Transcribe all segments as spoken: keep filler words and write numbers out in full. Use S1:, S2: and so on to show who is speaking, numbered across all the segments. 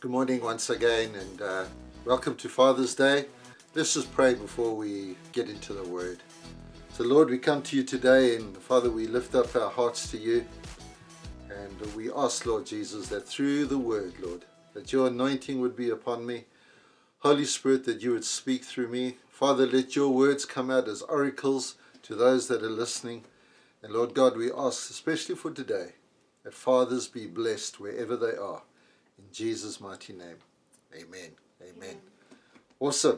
S1: Good morning once again, and uh, welcome to Father's Day. Let's just pray before we get into the Word. So Lord, we come to you today, and Father, we lift up our hearts to you, and we ask, Lord Jesus, that through the Word, Lord, that your anointing would be upon me. Holy Spirit, that you would speak through me. Father, let your words come out as oracles to those that are listening. And Lord God, we ask, especially for today, that fathers be blessed wherever they are. In Jesus' mighty name, amen. Amen. Awesome.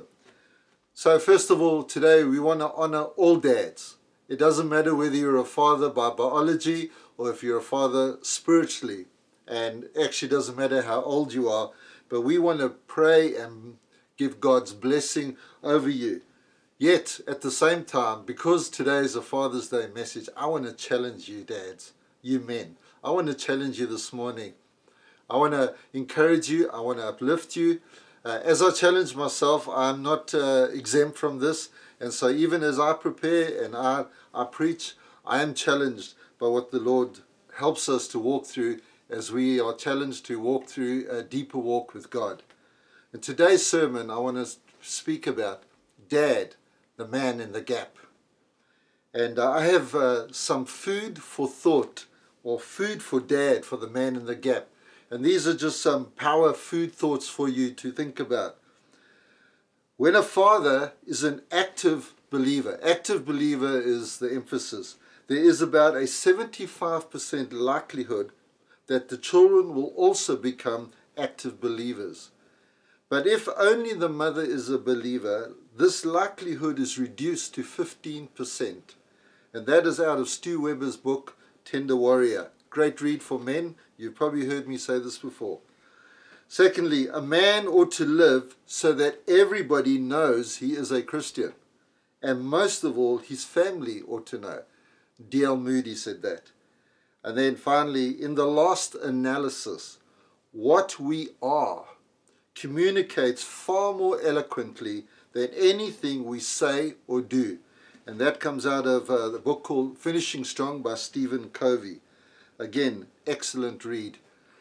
S1: So first of all, today we want to honor all dads. It doesn't matter whether you're a father by biology or if you're a father spiritually. And actually doesn't matter how old you are, but we want to pray and give God's blessing over you. Yet, at the same time, because today is a Father's Day message, I want to challenge you dads, you men. I want to challenge you this morning. I want to encourage you. I want to uplift you. Uh, as I challenge myself, I'm not uh, exempt from this. And so even as I prepare and I, I preach, I am challenged by what the Lord helps us to walk through as we are challenged to walk through a deeper walk with God. In today's sermon, I want to speak about Dad, the man in the gap. And uh, I have uh, some food for thought, or food for Dad, for the man in the gap. And these are just some power food thoughts for you to think about. When a father is an active believer, active believer is the emphasis, there is about a seventy-five percent likelihood that the children will also become active believers. But if only the mother is a believer, this likelihood is reduced to fifteen percent. And that is out of Stu Weber's book, Tender Warrior. Great read for men. You've probably heard me say this before. Secondly, a man ought to live so that everybody knows he is a Christian. And most of all, his family ought to know. D L Moody said that. And then finally, in the last analysis, what we are communicates far more eloquently than anything we say or do. And that comes out of uh, the book called Finishing Strong by Stephen Covey. Again, excellent read.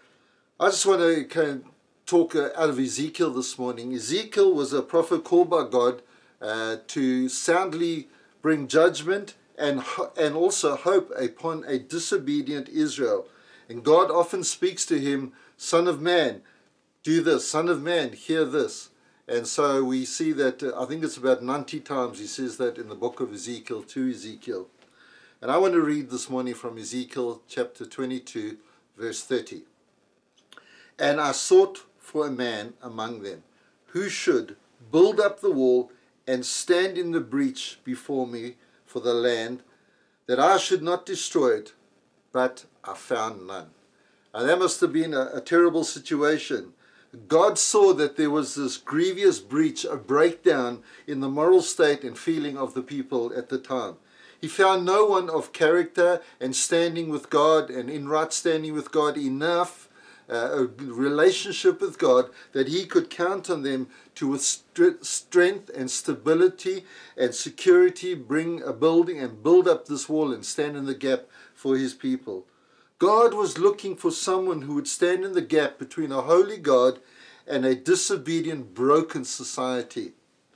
S1: I just want to kind of talk uh, out of Ezekiel this morning. Ezekiel was a prophet called by God uh, to soundly bring judgment and, ho- and also hope upon a disobedient Israel. And God often speaks to him, Son of man, do this, Son of man, hear this. And so we see that, uh, I think it's about ninety times he says that in the book of Ezekiel to Ezekiel. And I want to read this morning from Ezekiel chapter twenty-two, verse thirty. And I sought for a man among them who should build up the wall and stand in the breach before me for the land, that I should not destroy it, but I found none. And that must have been a, a terrible situation. God saw that there was this grievous breach, a breakdown in the moral state and feeling of the people at the time. He found no one of character and standing with God and in right standing with God enough, uh, a relationship with God, that he could count on them to with strength and stability and security bring a building and build up this wall and stand in the gap for his people. God was looking for someone who would stand in the gap between a holy God and a disobedient, broken society.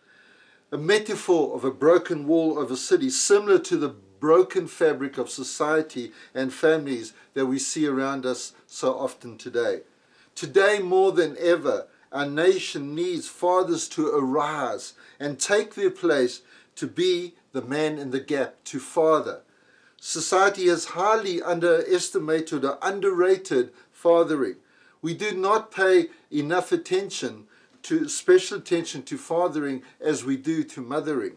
S1: A metaphor of a broken wall of a city, similar to the broken fabric of society and families that we see around us so often today. Today, more than ever, our nation needs fathers to arise and take their place to be the man in the gap, to father. Society has highly underestimated or underrated fathering. We do not pay enough attention to special attention to fathering as we do to mothering.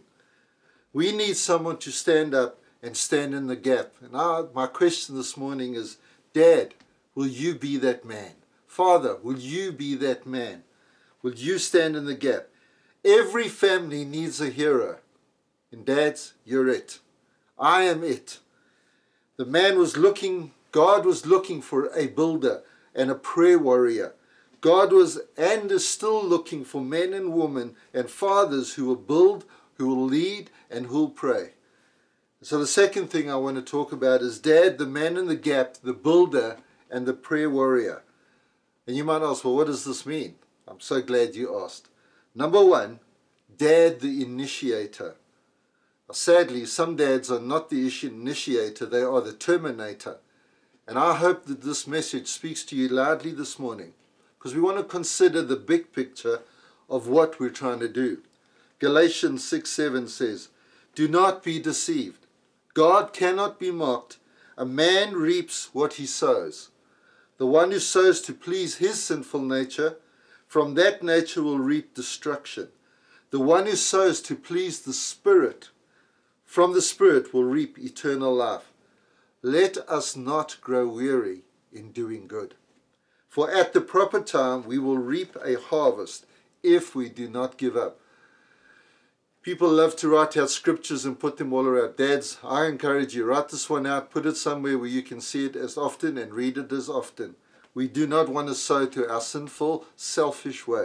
S1: We need someone to stand up and stand in the gap. And I, my question this morning is, Dad, will you be that man? Father, will you be that man? Will you stand in the gap? Every family needs a hero. And dads, you're it. I am it. The man was looking, God was looking for a builder and a prayer warrior. God was and is still looking for men and women and fathers who will build, who will lead, and who will pray. So the second thing I want to talk about is Dad, the man in the gap, the builder, and the prayer warrior. And you might ask, well, what does this mean? I'm so glad you asked. Number one, dad the initiator. Sadly, some dads are not the initiator, they are the terminator. And I hope that this message speaks to you loudly this morning, because we want to consider the big picture of what we're trying to do. Galatians six seven says, do not be deceived. God cannot be mocked. A man reaps what he sows. The one who sows to please his sinful nature, from that nature will reap destruction. The one who sows to please the Spirit, from the Spirit will reap eternal life. Let us not grow weary in doing good, for at the proper time we will reap a harvest if we do not give up. People love to write out scriptures and put them all around. Dads, I encourage you, write this one out, put it somewhere where you can see it as often and read it as often. We do not want to sow to our sinful, selfish way.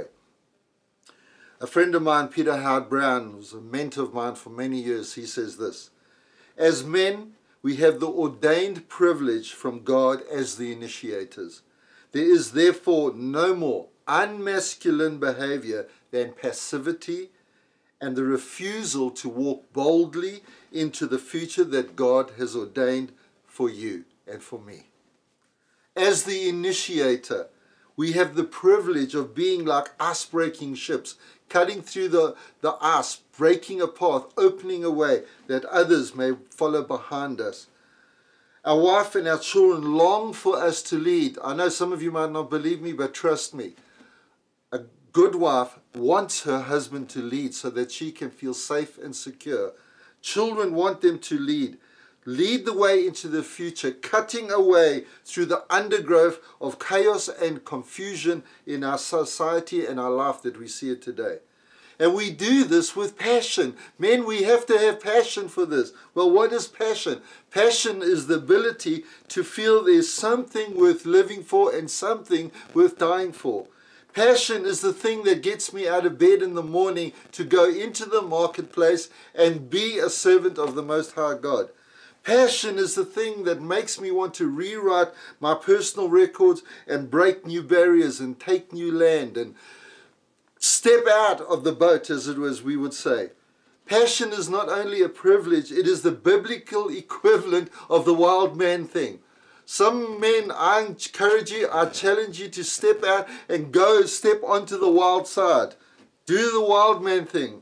S1: A friend of mine, Peter Howard Brown, was a mentor of mine for many years. He says this: as men, we have the ordained privilege from God as the initiators. There is therefore no more unmasculine behavior than passivity and the refusal to walk boldly into the future that God has ordained for you and for me. As the initiator, we have the privilege of being like ice-breaking ships, cutting through the, the ice, breaking a path, opening a way that others may follow behind us. Our wife and our children long for us to lead. I know some of you might not believe me, but trust me. A good wife wants her husband to lead so that she can feel safe and secure. Children want them to lead. Lead the way into the future, cutting away through the undergrowth of chaos and confusion in our society and our life that we see it today. And we do this with passion. Men, we have to have passion for this. Well, what is passion? Passion is the ability to feel there's something worth living for and something worth dying for. Passion is the thing that gets me out of bed in the morning to go into the marketplace and be a servant of the Most High God. Passion is the thing that makes me want to rewrite my personal records and break new barriers and take new land and step out of the boat, as it was, we would say. Passion is not only a privilege, it is the biblical equivalent of the wild man thing. Some men, I encourage you, I challenge you to step out and go step onto the wild side. Do the wild man thing.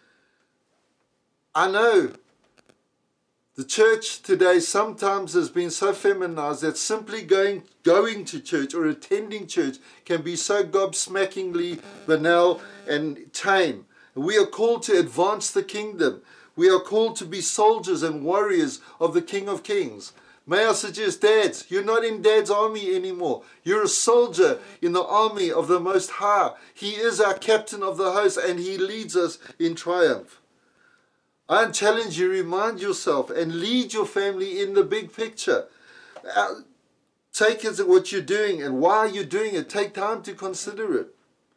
S1: I know the church today sometimes has been so feminized that simply going going to church or attending church can be so gobsmackingly banal and tame. We are called to advance the kingdom. We are called to be soldiers and warriors of the King of Kings. May I suggest, dads, you're not in Dad's army anymore. You're a soldier in the army of the Most High. He is our captain of the host and he leads us in triumph. I challenge you, remind yourself and lead your family in the big picture. Uh, take it at what you're doing and why you're doing it. Take time to consider it.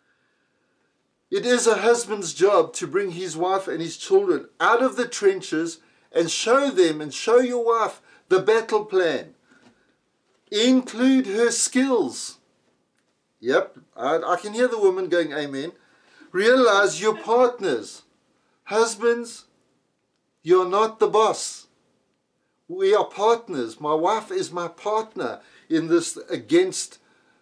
S1: It is a husband's job to bring his wife and his children out of the trenches and show them and show your wife the battle plan. Include her skills. Yep, I, I can hear the woman going, amen. Realize you're partners. Husbands, you're not the boss. We are partners. My wife is my partner in this against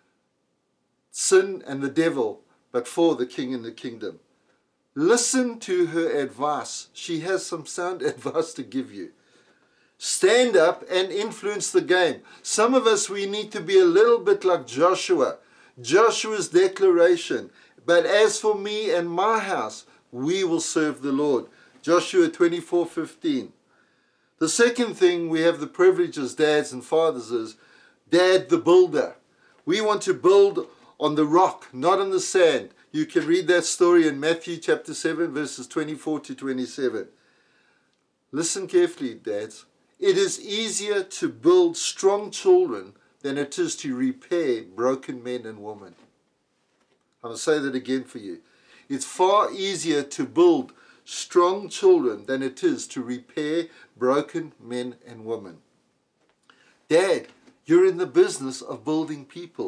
S1: sin and the devil, but for the King and the kingdom. Listen to her advice. She has some sound advice to give you. Stand up and influence the game. Some of us, we need to be a little bit like Joshua. Joshua's declaration, but as for me and my house, we will serve the Lord. Joshua twenty-four fifteen. The second thing we have the privilege as dads and fathers is Dad the builder. We want to build on the rock, not on the sand. You can read that story in Matthew chapter seven, verses twenty-four to twenty-seven. Listen carefully, dads. It is easier to build strong children than it is to repair broken men and women. I'll say that again for you. It's far easier to build strong children than it is to repair broken men and women. Dad, you're in the business of building people.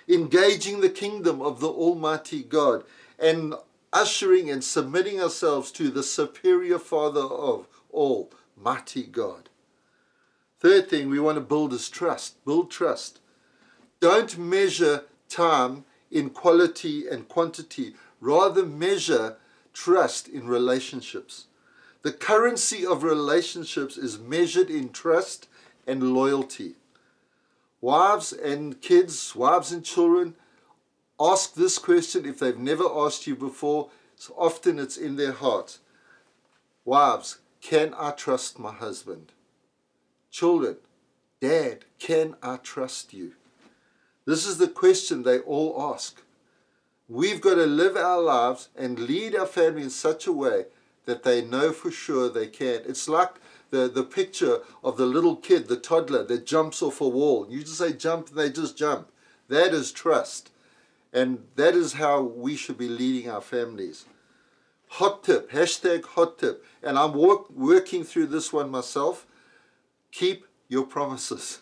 S1: engaging the kingdom of the Almighty God, and ushering and submitting ourselves to the superior Father of all, mighty God. Third thing we want to build is trust. Build trust. Don't measure time in quality and quantity. Rather measure trust in relationships. The currency of relationships is measured in trust and loyalty. Wives and kids, wives and children, ask this question if they've never asked you before. So often it's in their heart. Wives, can I trust my husband? Children, Dad, can I trust you? This is the question they all ask. We've got to live our lives and lead our family in such a way that they know for sure they can. It's like the, the picture of the little kid, the toddler that jumps off a wall. You just say jump, and they just jump. That is trust. And that is how we should be leading our families. Hot tip, hashtag hot tip. And I'm work, working through this one myself. Keep your promises.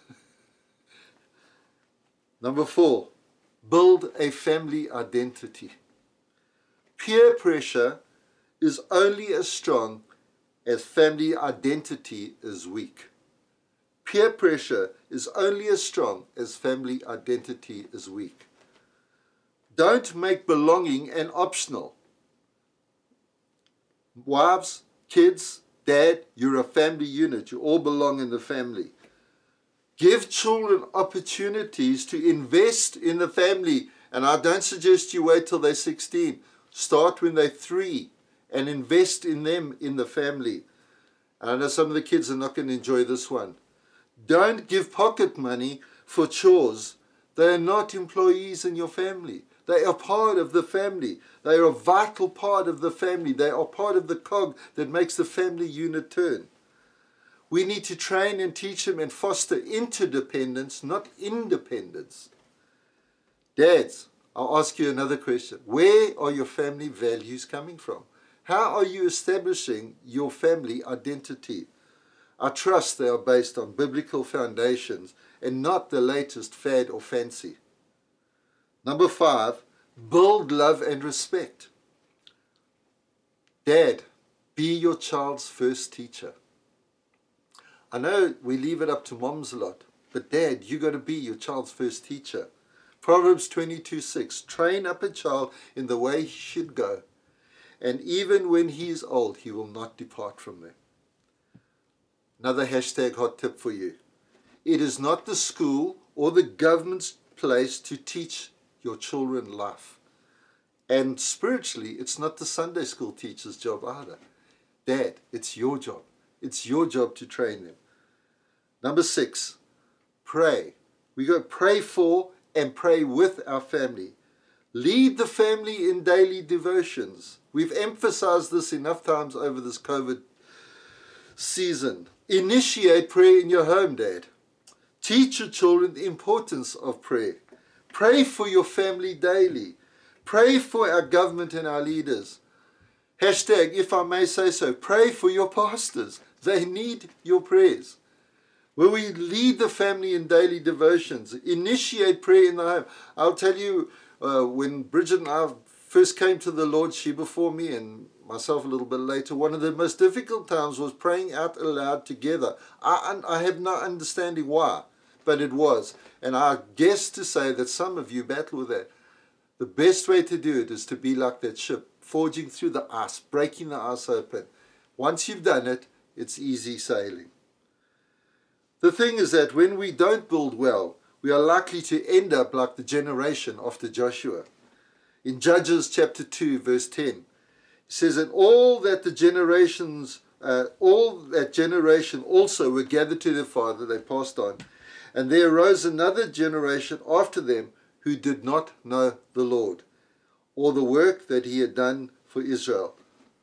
S1: Number four, build a family identity. Peer pressure is only as strong as family identity is weak. Peer pressure is only as strong as family identity is weak. Don't make belonging an optional. Wives, kids, dad, you're a family unit. You all belong in the family. Give children opportunities to invest in the family. And I don't suggest you wait till they're sixteen. Start when they're three and invest in them in the family. And I know some of the kids are not going to enjoy this one. Don't give pocket money for chores. They are not employees in your family. They are part of the family. They are a vital part of the family. They are part of the cog that makes the family unit turn. We need to train and teach them and foster interdependence, not independence. Dads, I'll ask you another question. Where are your family values coming from? How are you establishing your family identity? I trust they are based on biblical foundations and not the latest fad or fancy. Number five, build love and respect. Dad, be your child's first teacher. I know we leave it up to moms a lot, but Dad, you got to be your child's first teacher. Proverbs twenty-two six, train up a child in the way he should go, and even when he is old, he will not depart from them. Another hashtag hot tip for you. It is not the school or the government's place to teach your children life. And spiritually, it's not the Sunday school teacher's job either. Dad, it's your job. It's your job to train them. Number six, pray. We go pray for and pray with our family. Lead the family in daily devotions. We've emphasized this enough times over this COVID season. Initiate prayer in your home, Dad. Teach your children the importance of prayer. Pray for your family daily. Pray for our government and our leaders. Hashtag, if I may say so, pray for your pastors. They need your prayers. When we lead the family in daily devotions, initiate prayer in the home. I'll tell you, uh, when Bridget and I first came to the Lord, she before me and myself a little bit later, one of the most difficult times was praying out aloud together. I, I have no understanding why, but it was. And I guess to say that some of you battle with that. The best way to do it is to be like that ship, forging through the ice, breaking the ice open. Once you've done it, it's easy sailing. The thing is that when we don't build well, we are likely to end up like the generation after Joshua. In Judges chapter two, verse ten, it says, and all that the generations, uh, all that generation also were gathered to their father, they passed on, and there arose another generation after them who did not know the Lord, or the work that he had done for Israel.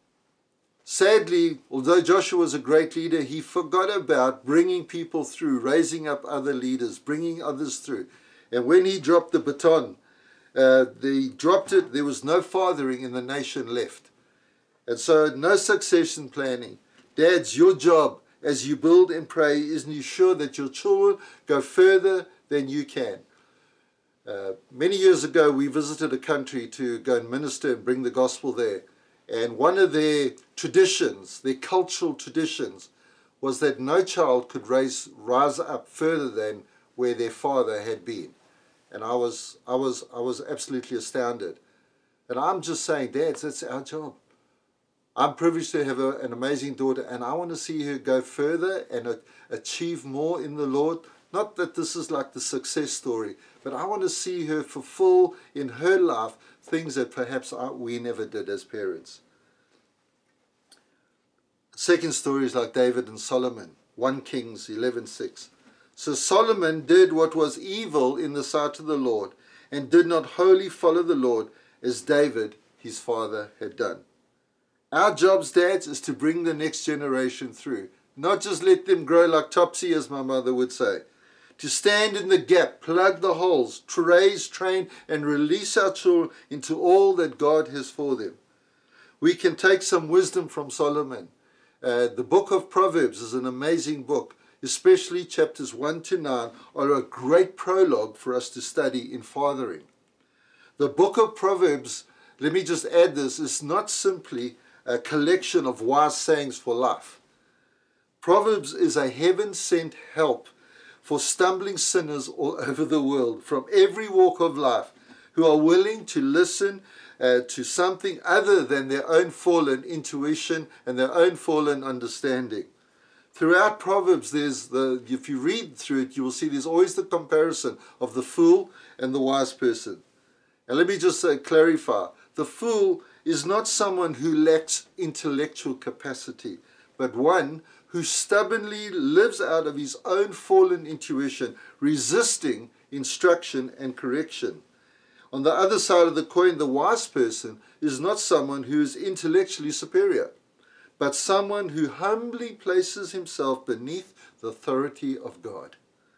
S1: Sadly, although Joshua was a great leader, he forgot about bringing people through, raising up other leaders, bringing others through. And when he dropped the baton, uh, they dropped it, there was no fathering and the nation left. And so no succession planning. Dads, your job as you build and pray is to ensure that your children go further than you can. Uh, many years ago, we visited a country to go and minister and bring the gospel there. And one of their traditions, their cultural traditions, was that no child could raise, rise up further than where their father had been. And I was, I was, I was absolutely astounded. And I'm just saying, dads, that's our job. I'm privileged to have a, an amazing daughter, and I want to see her go further and uh, achieve more in the Lord. Not that this is like the success story, but I want to see her fulfill in her life things that perhaps I, we never did as parents. Second story is like David and Solomon, First Kings eleven six. So Solomon did what was evil in the sight of the Lord, and did not wholly follow the Lord, as David his father had done. Our jobs, dads, is to bring the next generation through. Not just let them grow like Topsy, as my mother would say. To stand in the gap, plug the holes, raise, train, and release our children into all that God has for them. We can take some wisdom from Solomon. Uh, the book of Proverbs is an amazing book, especially chapters one to nine are a great prologue for us to study in fathering. The book of Proverbs, let me just add this, is not simply a collection of wise sayings for life. Proverbs is a heaven-sent help for stumbling sinners all over the world, from every walk of life, who are willing to listen uh, to something other than their own fallen intuition and their own fallen understanding. Throughout Proverbs, there's the, if you read through it, you will see there's always the comparison of the fool and the wise person. And let me just uh, clarify, the fool is not someone who lacks intellectual capacity, but one who stubbornly lives out of his own fallen intuition, resisting instruction and correction. On the other side of the coin, the wise person is not someone who is intellectually superior, but someone who humbly places himself beneath the authority of God.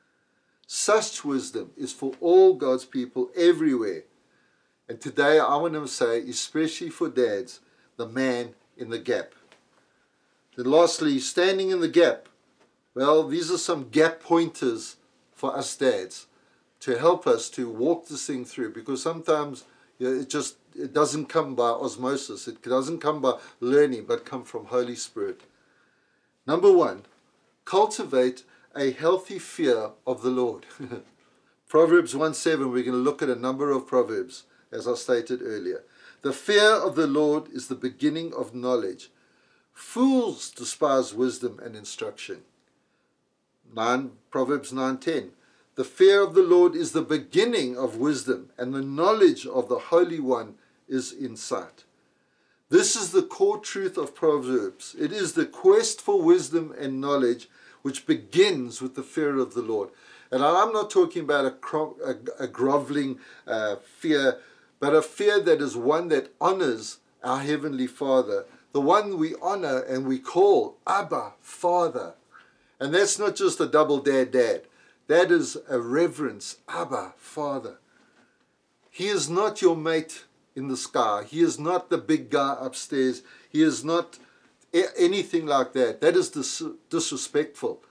S1: Such wisdom is for all God's people everywhere. And today I want to say, especially for dads, the man in the gap. Then lastly, standing in the gap. Well, these are some gap pointers for us dads to help us to walk this thing through, because sometimes you know, it just it doesn't come by osmosis. It doesn't come by learning, but come from Holy Spirit. Number one, cultivate a healthy fear of the Lord. Proverbs one seven, we're going to look at a number of Proverbs, as I stated earlier. The fear of the Lord is the beginning of knowledge. Fools despise wisdom and instruction. Nine, Proverbs nine ten. The fear of the Lord is the beginning of wisdom, and the knowledge of the Holy One is insight. This is the core truth of Proverbs. It is the quest for wisdom and knowledge which begins with the fear of the Lord. And I'm not talking about a, cro- a, a groveling uh, fear, but a fear that is one that honors our Heavenly Father, the one we honor and we call Abba, Father. And that's not just a double dad dad. That is a reverence, Abba, Father. He is not your mate in the sky. He is not the big guy upstairs. He is not anything like that. That is dis- disrespectful.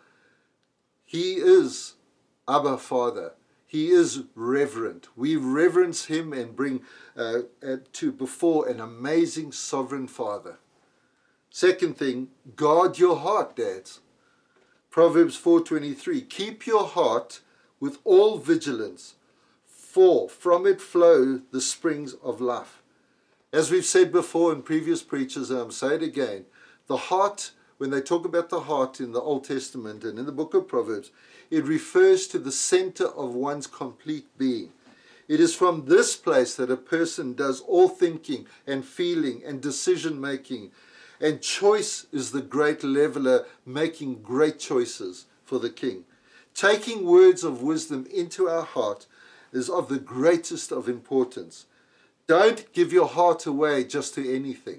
S1: He is Abba, Father. He is reverent. We reverence him and bring uh, uh, to before an amazing sovereign Father. Second thing, guard your heart, dads. Proverbs four twenty-three, keep your heart with all vigilance, for from it flow the springs of life. As we've said before in previous preachers, and I'm saying it again, the heart, when they talk about the heart in the Old Testament and in the book of Proverbs, it refers to the center of one's complete being. It is from this place that a person does all thinking and feeling and decision making. And choice is the great leveler, making great choices for the King. Taking words of wisdom into our heart is of the greatest of importance. Don't give your heart away just to anything.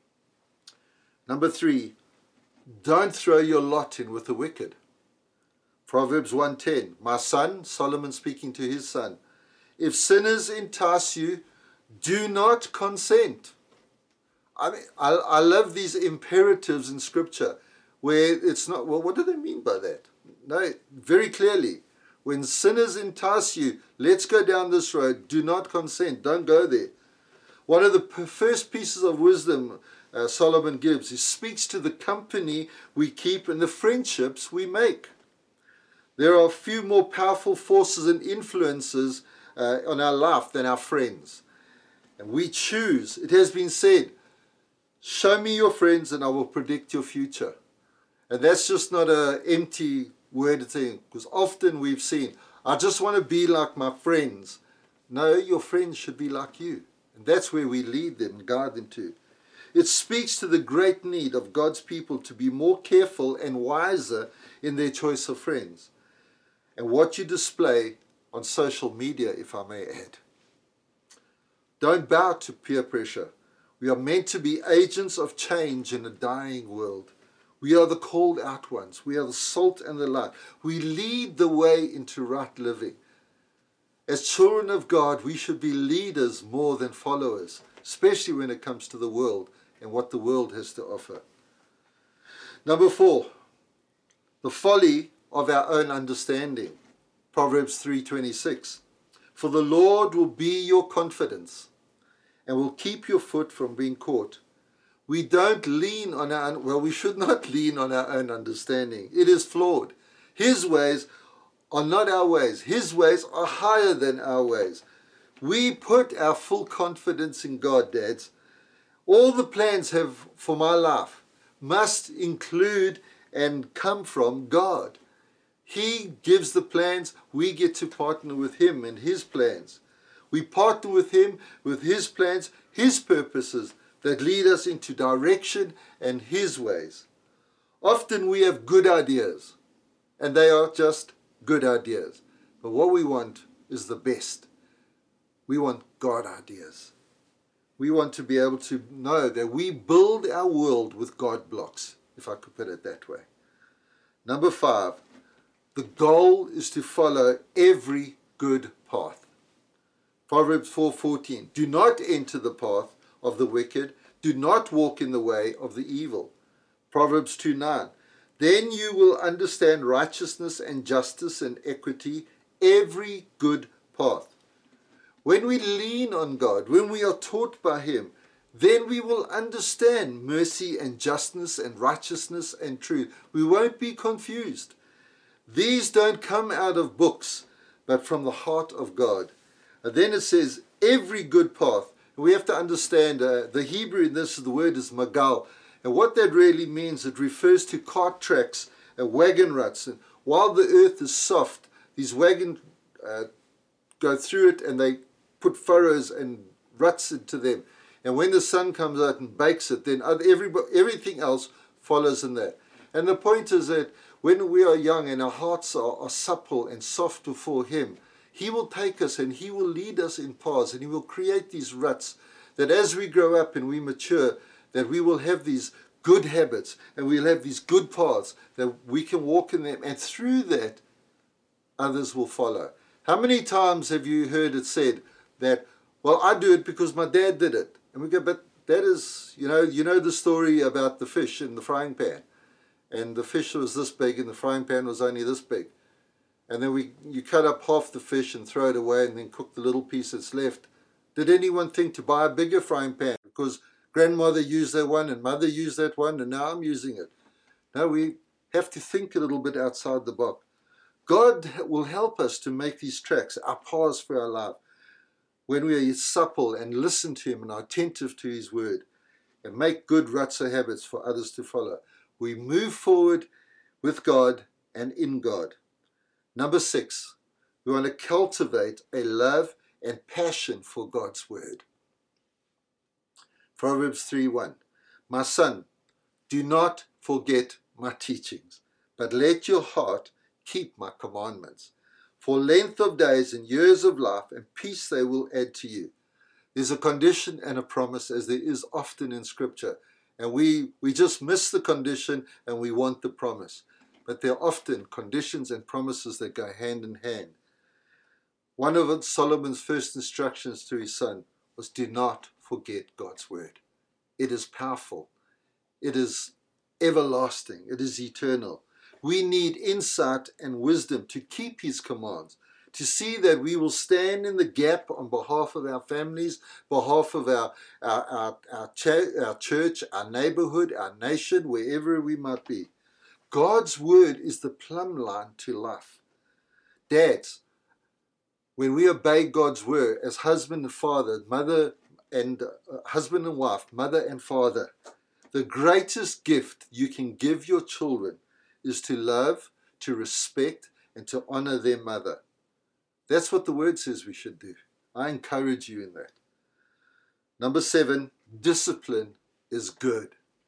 S1: Number three, don't throw your lot in with the wicked. Proverbs one ten, my son, Solomon speaking to his son, if sinners entice you, do not consent. I mean, I, I love these imperatives in Scripture where it's not, well, what do they mean by that? No, very clearly, When sinners entice you, let's go down this road, do not consent. Don't go there. One of the first pieces of wisdom uh, Solomon gives, he speaks to the company we keep and the friendships we make. There are few more powerful forces and influences uh, on our life than our friends. And we choose. It has been said, show me your friends and I will predict your future. And that's just not an empty word thing, because often we've seen, I just want to be like my friends. No, your friends should be like you. And that's where we lead them and guide them to. It speaks to the great need of God's people to be more careful and wiser in their choice of friends. And what you display on social media, if I may add. Don't bow to peer pressure. We are meant to be agents of change in a dying world. We are the called out ones. We are the salt and the light. We lead the way into right living. As children of God, we should be leaders more than followers, especially when it comes to the world and what the world has to offer. Number four, the folly of our own understanding. Proverbs three twenty-six. For the Lord will be your confidence and will keep your foot from being caught. We don't lean on our, well, we should not lean on our own understanding. It is flawed. His ways are not our ways. His ways are higher than our ways. We put our full confidence in God, dads. All the plans have for my life must include and come from God. He gives the plans. We get to partner with him and his plans. We partner with him, with his plans, his purposes that lead us into direction and his ways. Often we have good ideas, and they are just good ideas. But what we want is the best. We want God ideas. We want to be able to know that we build our world with God blocks, if I could put it that way. Number five, the goal is to follow every good path. Proverbs four fourteen. Do not enter the path of the wicked. Do not walk in the way of the evil. Proverbs two nine. Then you will understand righteousness and justice and equity, every good path. When we lean on God, when we are taught by him, then we will understand mercy and justness and righteousness and truth. We won't be confused. These don't come out of books, but from the heart of God. And then it says, every good path. We have to understand, uh, the Hebrew in this, the word is magal. And what that really means, it refers to cart tracks and wagon ruts. And while the earth is soft, these wagons uh, go through it and they put furrows and ruts into them. And when the sun comes out and bakes it, then everybody, everything else follows in that. And the point is that when we are young and our hearts are, are supple and soft before him, he will take us and he will lead us in paths and he will create these ruts that as we grow up and we mature, that we will have these good habits and we'll have these good paths that we can walk in them. And through that, others will follow. How many times have you heard it said that, well, I do it because my dad did it? And we go, but that is, you know, you know the story about the fish in the frying pan. And the fish was this big and the frying pan was only this big. And then we you cut up half the fish and throw it away and then cook the little piece that's left. Did anyone think to buy a bigger frying pan? Because grandmother used that one and mother used that one and now I'm using it. No, we have to think a little bit outside the box. God will help us to make these tracks, our paths for our life, when we are supple and listen to him and are attentive to his word and make good ruts or habits for others to follow. We move forward with God and in God. Number six, we want to cultivate a love and passion for God's word. Proverbs three one. My son, do not forget my teachings, but let your heart keep my commandments. For length of days and years of life and peace they will add to you. There's a condition and a promise, as there is often in Scripture. And we, we just miss the condition and we want the promise. But there are often conditions and promises that go hand in hand. One of Solomon's first instructions to his son was, do not forget God's word. It is powerful. It is everlasting. It is eternal. We need insight and wisdom to keep his commands, to see that we will stand in the gap on behalf of our families, behalf of our, our, our, our, ch- our church, our neighborhood, our nation, wherever we might be. God's word is the plumb line to life. Dads, when we obey God's word as husband and father, mother and uh, husband and wife, mother and father, the greatest gift you can give your children is to love, to respect, and to honor their mother. That's what the word says we should do. I encourage you in that. Number seven, discipline is good.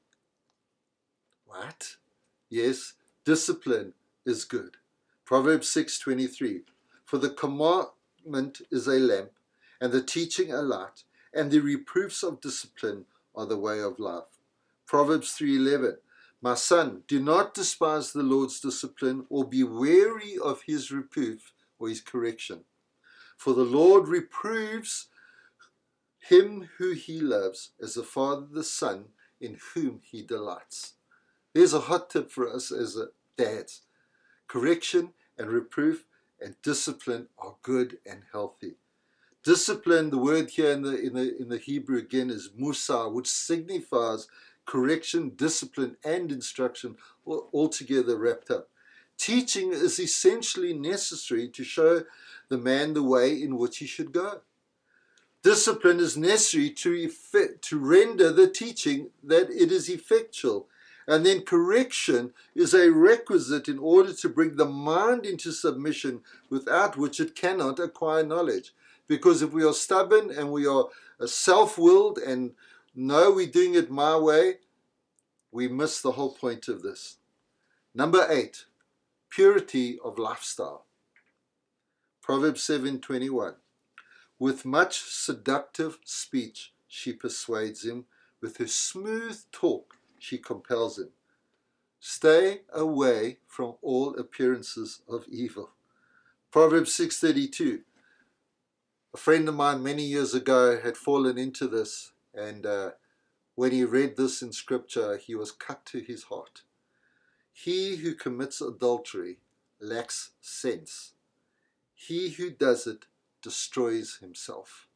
S1: What? Yes, discipline is good. Proverbs six twenty-three. For the commandment is a lamp, and the teaching a light, and the reproofs of discipline are the way of life. Proverbs three eleven. My son, do not despise the Lord's discipline, or be weary of his reproof or his correction. For the Lord reproves him who he loves, as a father the son in whom he delights. There's a hot tip for us as a dads. Correction and reproof and discipline are good and healthy. Discipline, the word here in the, in the, in the Hebrew again is musa, which signifies correction, discipline, and instruction, all together wrapped up. Teaching is essentially necessary to show the man the way in which he should go. Discipline is necessary to, effect, to render the teaching that it is effectual. And then correction is a requisite in order to bring the mind into submission, without which it cannot acquire knowledge. Because if we are stubborn and we are self-willed and know we're doing it my way, we miss the whole point of this. Number eight, purity of lifestyle. Proverbs seven twenty-one. With much seductive speech she persuades him, with her smooth talk she compels him. Stay away from all appearances of evil. Proverbs six thirty-two. A friend of mine many years ago had fallen into this, and uh, when he read this in scripture, he was cut to his heart. He who commits adultery lacks sense. He who does it destroys himself.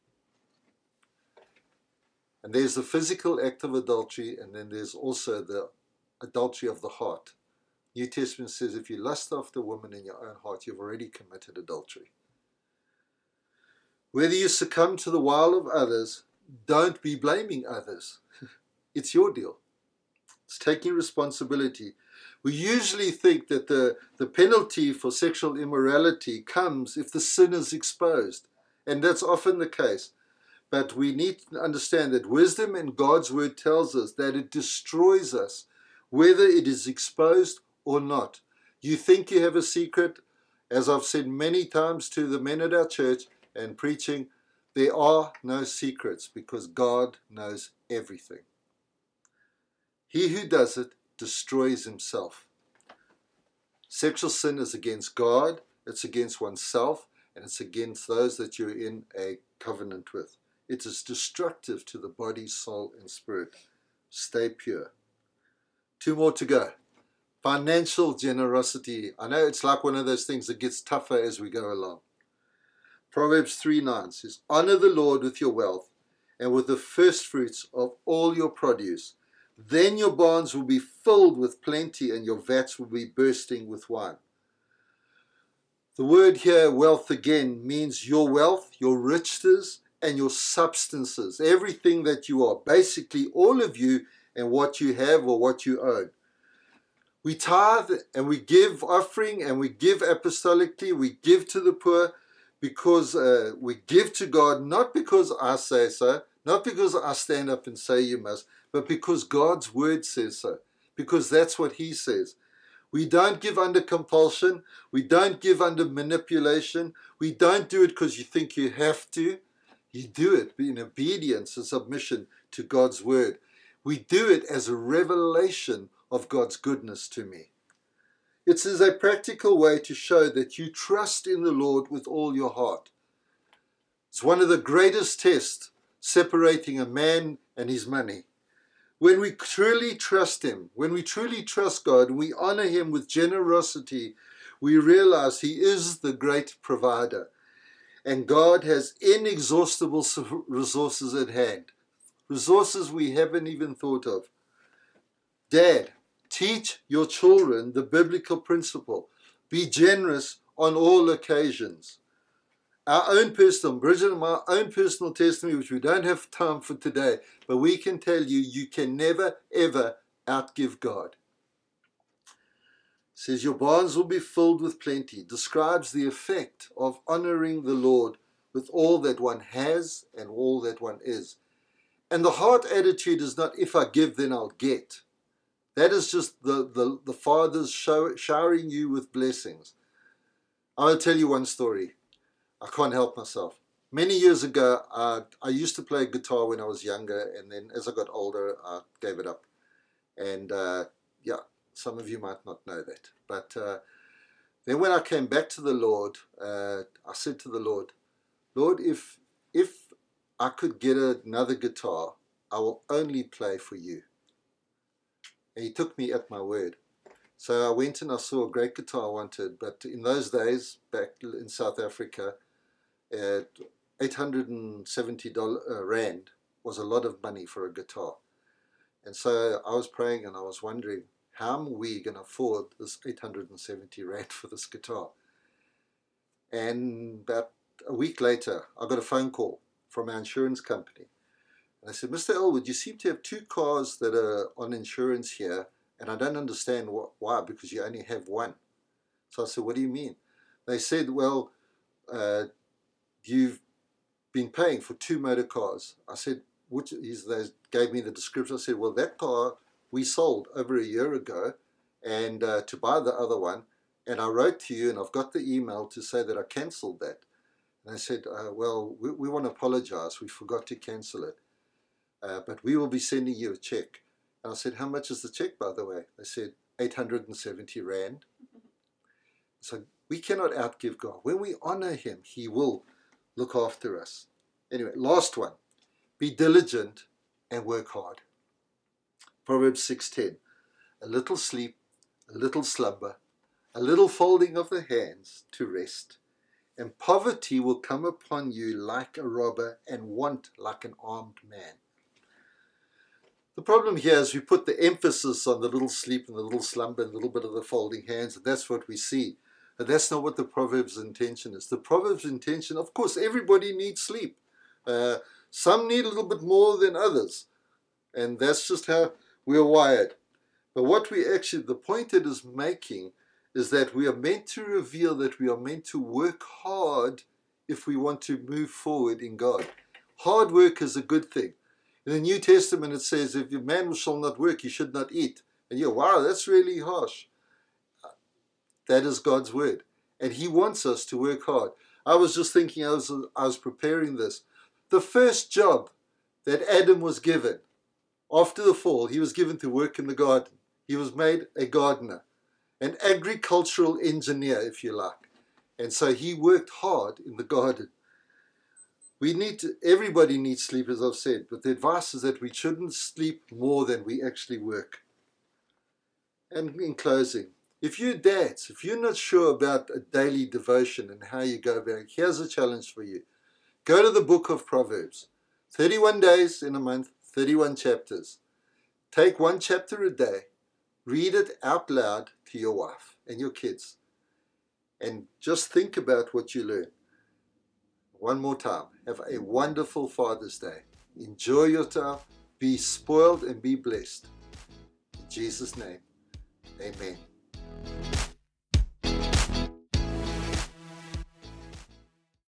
S1: And there's the physical act of adultery, and then there's also the adultery of the heart. New Testament says if you lust after a woman in your own heart, you've already committed adultery. Whether you succumb to the wile of others, don't be blaming others. It's your deal. It's taking responsibility. We usually think that the, the penalty for sexual immorality comes if the sin is exposed. And that's often the case. But we need to understand that wisdom in God's word tells us that it destroys us, whether it is exposed or not. You think you have a secret, as I've said many times to the men at our church and preaching, there are no secrets because God knows everything. He who does it destroys himself. Sexual sin is against God, it's against oneself, and it's against those that you're in a covenant with. It is destructive to the body, soul, and spirit. Stay pure. Two more to go. Financial generosity. I know it's like one of those things that gets tougher as we go along. Proverbs three nine says, honor the Lord with your wealth and with the first fruits of all your produce. Then your barns will be filled with plenty and your vats will be bursting with wine. The word here, wealth, again, means your wealth, your riches, and your substances. Everything that you are. Basically, all of you and what you have or what you own. We tithe and we give offering and we give apostolically. We give to the poor because uh, we give to God, not because I say so, not because I stand up and say you must, but because God's word says so, because that's what he says. We don't give under compulsion. We don't give under manipulation. We don't do it because you think you have to. You do it in obedience and submission to God's word. We do it as a revelation of God's goodness to me. It is a practical way to show that you trust in the Lord with all your heart. It's one of the greatest tests separating a man and his money. When we truly trust Him, when we truly trust God, and we honor Him with generosity, we realize He is the great provider. And God has inexhaustible resources at hand. Resources we haven't even thought of. Dad, teach your children the biblical principle. Be generous on all occasions. Our own personal, Bridget and my own personal testimony, which we don't have time for today, but we can tell you, you can never, ever outgive God. It says, your barns will be filled with plenty. Describes the effect of honoring the Lord with all that one has and all that one is. And the heart attitude is not, if I give, then I'll get. That is just the, the, the Father's show, showering you with blessings. I will tell you one story. I can't help myself. Many years ago, uh, I used to play guitar when I was younger, and then as I got older, I gave it up. And uh, yeah, some of you might not know that. But uh, then when I came back to the Lord, uh, I said to the Lord, Lord, if, if I could get another guitar, I will only play for you. And He took me at my word. So I went and I saw a great guitar I wanted, but in those days, back in South Africa, uh, eight hundred seventy dollars uh, rand was a lot of money for a guitar. And so I was praying and I was wondering, how am we going to afford this eight hundred seventy rand for this guitar? And about a week later, I got a phone call from our insurance company. And I said, Mister Elwood, you seem to have two cars that are on insurance here, and I don't understand what, why, because you only have one. So I said, what do you mean? They said, well, uh, you've been paying for two motor cars. I said, which is, they gave me the description. I said, well, that car we sold over a year ago, and uh, to buy the other one, and I wrote to you, and I've got the email to say that I cancelled that. And I said, uh, well, we, we want to apologize. We forgot to cancel it. Uh, but we will be sending you a check. And I said, how much is the check, by the way? They said, eight hundred seventy rand. So we cannot outgive God. When we honor Him, He will look after us. Anyway, last one. Be diligent and work hard. Proverbs six ten. A little sleep, a little slumber, a little folding of the hands to rest, and poverty will come upon you like a robber, and want like an armed man. The problem here is we put the emphasis on the little sleep and the little slumber and a little bit of the folding hands, and that's what we see. But that's not what the Proverbs' intention is. The Proverbs' intention, of course, everybody needs sleep. Uh, some need a little bit more than others, and that's just how we're wired. But what we actually, the point it is making is that we are meant to reveal that we are meant to work hard if we want to move forward in God. Hard work is a good thing. In the New Testament it says, if your man shall not work, he should not eat. And you're, wow, that's really harsh. That is God's word. And He wants us to work hard. I was just thinking, I was, I was preparing this. The first job that Adam was given after the fall, he was given to work in the garden. He was made a gardener, an agricultural engineer, if you like. And so he worked hard in the garden. We need to, everybody needs sleep, as I've said, but the advice is that we shouldn't sleep more than we actually work. And in closing, if you're dads, if you're not sure about a daily devotion and how you go about it, here's a challenge for you. Go to the book of Proverbs. thirty-one days in a month, thirty-one chapters. Take one chapter a day. Read it out loud to your wife and your kids. And just think about what you learn. One more time, have a wonderful Father's Day. Enjoy your time, be spoiled and be blessed. In Jesus' name, amen.